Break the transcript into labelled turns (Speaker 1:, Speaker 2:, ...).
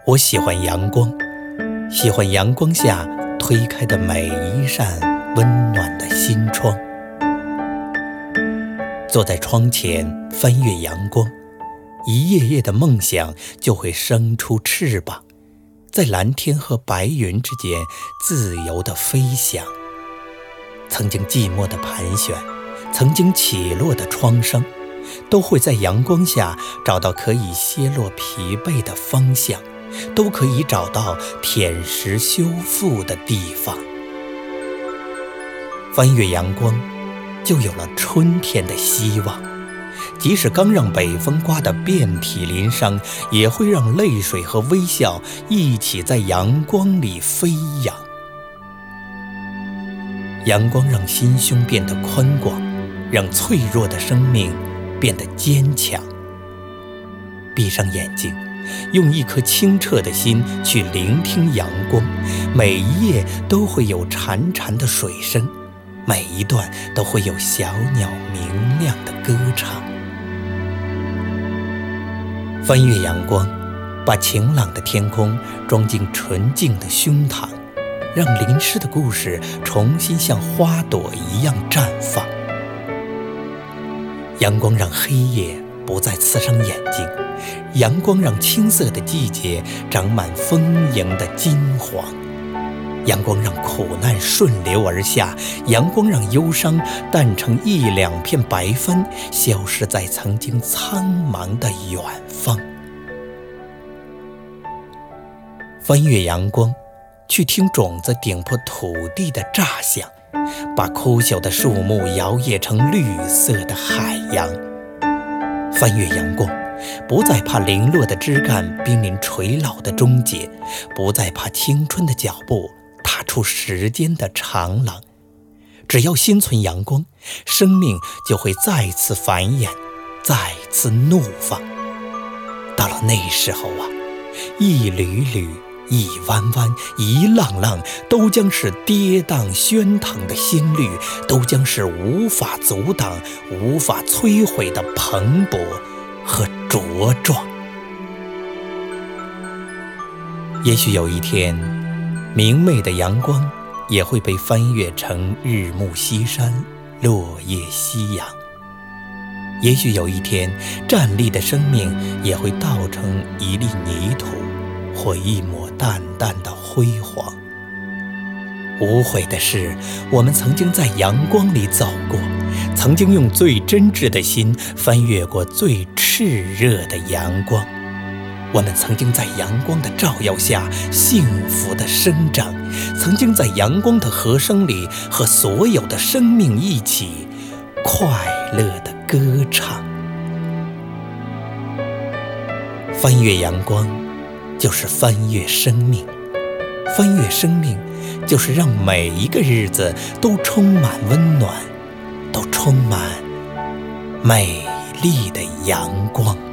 Speaker 1: 我喜欢阳光，喜欢阳光下推开的每一扇温暖的心窗。坐在窗前翻阅阳光，一页页的梦想就会生出翅膀，在蓝天和白云之间自由地飞翔。曾经寂寞的盘旋，曾经起落的创伤，都会在阳光下找到可以歇落疲惫的方向，都可以找到舔食修复的地方。翻越阳光，就有了春天的希望。即使刚让北风刮得遍体鳞伤，也会让泪水和微笑一起在阳光里飞扬。阳光让心胸变得宽广，让脆弱的生命变得坚强。闭上眼睛，用一颗清澈的心去聆听阳光，每一页都会有潺潺的水声，每一段都会有小鸟明亮的歌唱。翻越阳光，把晴朗的天空装进纯净的胸膛，让淋湿的故事重新像花朵一样绽放。阳光让黑夜不再刺伤眼睛，阳光让青涩的季节长满丰盈的金黄，阳光让苦难顺流而下，阳光让忧伤淡成一两片白帆，消失在曾经苍茫的远方。翻越阳光，去听种子顶破土地的炸响，把枯朽的树木摇曳成绿色的海洋。翻越阳光，不再怕零落的枝干濒临垂老的终结，不再怕青春的脚步踏出时间的长廊。只要心存阳光，生命就会再次繁衍，再次怒放。到了那时候啊，一缕缕，一弯弯，一浪浪，都将是跌宕喧腾的心律，都将是无法阻挡、无法摧毁的蓬勃和茁壮。也许有一天，明媚的阳光也会被翻越成日暮西山，落叶夕阳。也许有一天，站立的生命也会倒成一粒泥土，或一抹淡淡的辉煌。无悔的是，我们曾经在阳光里走过，曾经用最真挚的心翻越过最炽热的阳光。我们曾经在阳光的照耀下幸福的生长，曾经在阳光的和声里和所有的生命一起快乐的歌唱。翻越阳光，就是翻越生命，翻越生命，就是让每一个日子都充满温暖，都充满美丽的阳光。